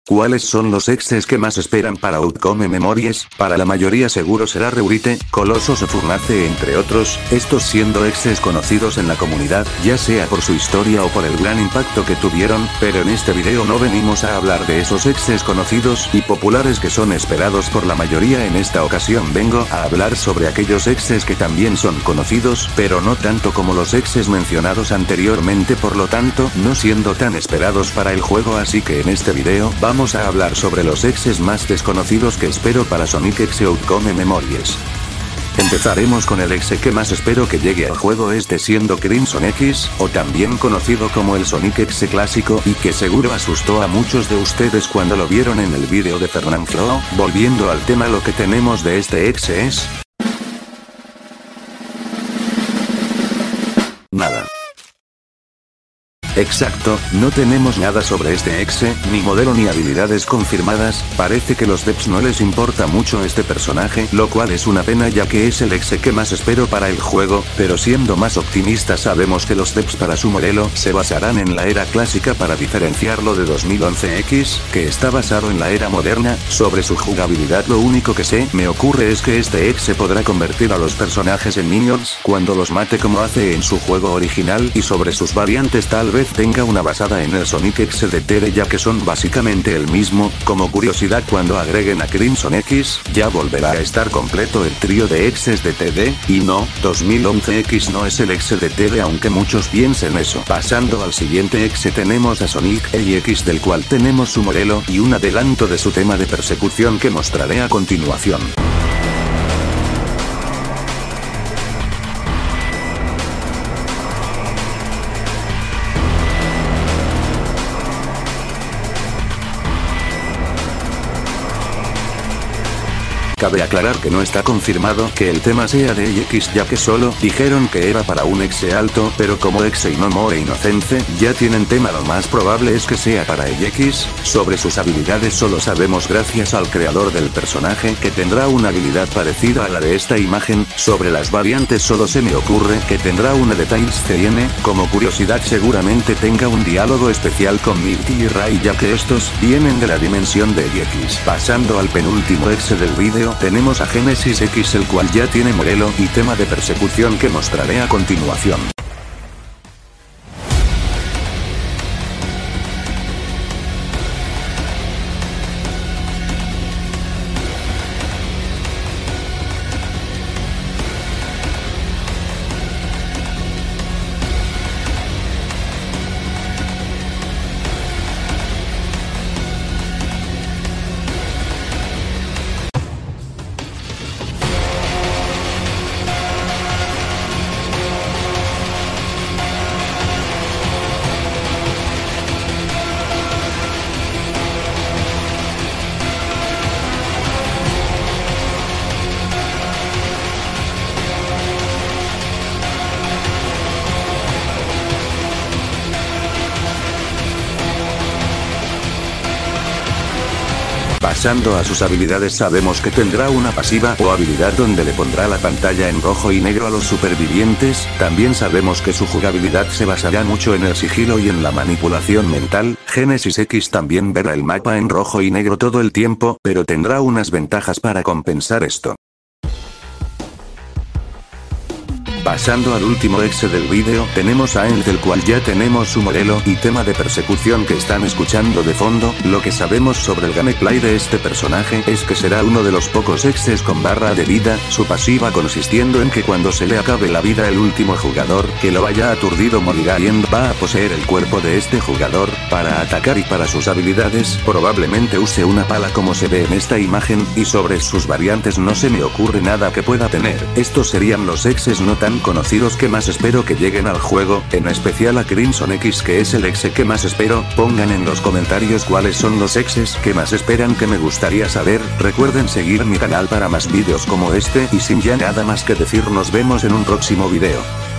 ¿Cuáles son los exes que más esperan para Outcome Memories? Para la mayoría seguro será Reurite, Colossus o Furnace entre otros, estos siendo exes conocidos en la comunidad, ya sea por su historia o por el gran impacto que tuvieron, pero en este video no venimos a hablar de esos exes conocidos y populares que son esperados por la mayoría. En esta ocasión vengo a hablar sobre aquellos exes que también son conocidos, pero no tanto como los exes mencionados anteriormente, por lo tanto, no siendo tan esperados para el juego, así que en este video vamos a hablar sobre los exes más desconocidos que espero para Sonic X Outcome Memories. Empezaremos con el exe que más espero que llegue al juego, este siendo Crimson X, o también conocido como el Sonic X clásico, y que seguro asustó a muchos de ustedes cuando lo vieron en el vídeo de Fernanfloo. Volviendo al tema, lo que tenemos de este exe es... nada. Exacto, no tenemos nada sobre este exe, ni modelo ni habilidades confirmadas. Parece que los devs no les importa mucho este personaje, lo cual es una pena ya que es el exe que más espero para el juego, pero siendo más optimistas sabemos que los devs para su modelo se basarán en la era clásica para diferenciarlo de 2011X, que está basado en la era moderna. Sobre su jugabilidad lo único que se me ocurre es que este exe podrá convertir a los personajes en minions cuando los mate como hace en su juego original, y sobre sus variantes tal vez tenga una basada en el Sonic X de TD, ya que son básicamente el mismo. Como curiosidad, cuando agreguen a Crimson X, ya volverá a estar completo el trío de exes de TD, y no, 2011X no es el exe de TD aunque muchos piensen eso. Pasando al siguiente exe tenemos a Sonic X, del cual tenemos su modelo y un adelanto de su tema de persecución que mostraré a continuación. Cabe aclarar que no está confirmado que el tema sea de X, ya que solo dijeron que era para un exe alto, pero como exe no more inocente ya tienen tema, lo más probable es que sea para X. Sobre sus habilidades solo sabemos gracias al creador del personaje que tendrá una habilidad parecida a la de esta imagen. Sobre las variantes solo se me ocurre que tendrá una de Tails CN, como curiosidad seguramente tenga un diálogo especial con Milty y Ray, ya que estos vienen de la dimensión de X. Pasando al penúltimo exe del vídeo tenemos a Genesis X, el cual ya tiene modelo y tema de persecución que mostraré a continuación. Pasando a sus habilidades, sabemos que tendrá una pasiva o habilidad donde le pondrá la pantalla en rojo y negro a los supervivientes. También sabemos que su jugabilidad se basará mucho en el sigilo y en la manipulación mental. Genesis X también verá el mapa en rojo y negro todo el tiempo, pero tendrá unas ventajas para compensar esto. Pasando al último exe del vídeo tenemos a End, del cual ya tenemos su modelo y tema de persecución que están escuchando de fondo. Lo que sabemos sobre el gameplay de este personaje es que será uno de los pocos exes con barra de vida, su pasiva consistiendo en que cuando se le acabe la vida el último jugador que lo haya aturdido morirá, y End va a poseer el cuerpo de este jugador para atacar, y para sus habilidades probablemente use una pala como se ve en esta imagen, y sobre sus variantes no se me ocurre nada que pueda tener. Estos serían los exes no tan conocidos que más espero que lleguen al juego, en especial a Crimson X, que es el exe que más espero. Pongan en los comentarios cuáles son los exes que más esperan, que me gustaría saber. Recuerden seguir mi canal para más vídeos como este, y sin ya nada más que decir, nos vemos en un próximo video.